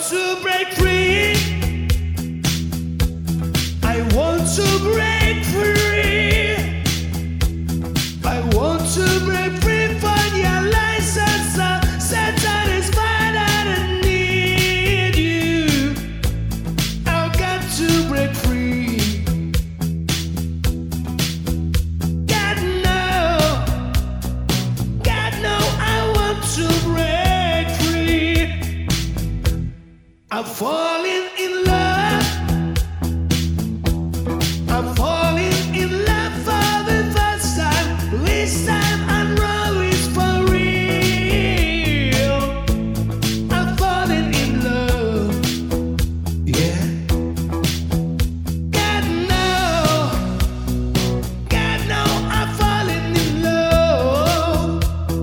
to break free. I want to break free. I want to break free from your license. Satisfied that I need you. I've got to break free. God no, I want to break free. I'm falling in love. I'm falling in love for the first time. This time I know it's for real. I'm falling in love. Yeah. God no, I'm falling in love.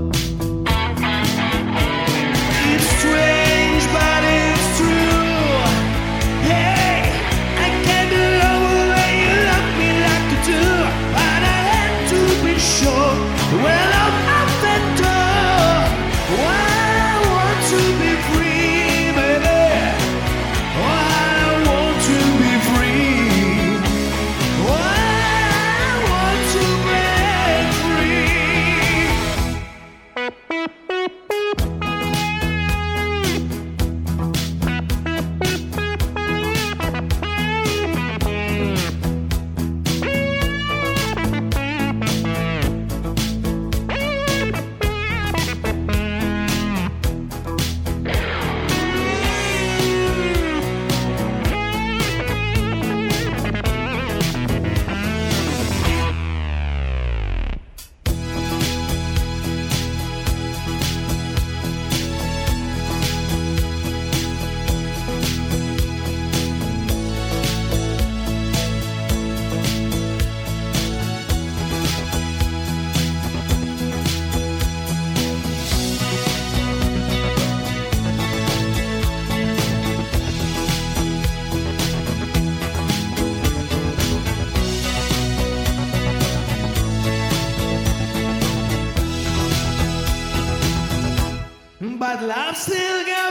It's strange, but it's true. Hey, I can't love the way you love me like you do, but I had to be sure. Well, I'm out the door. I want to be free, baby. I want to be free. I want to break but love still got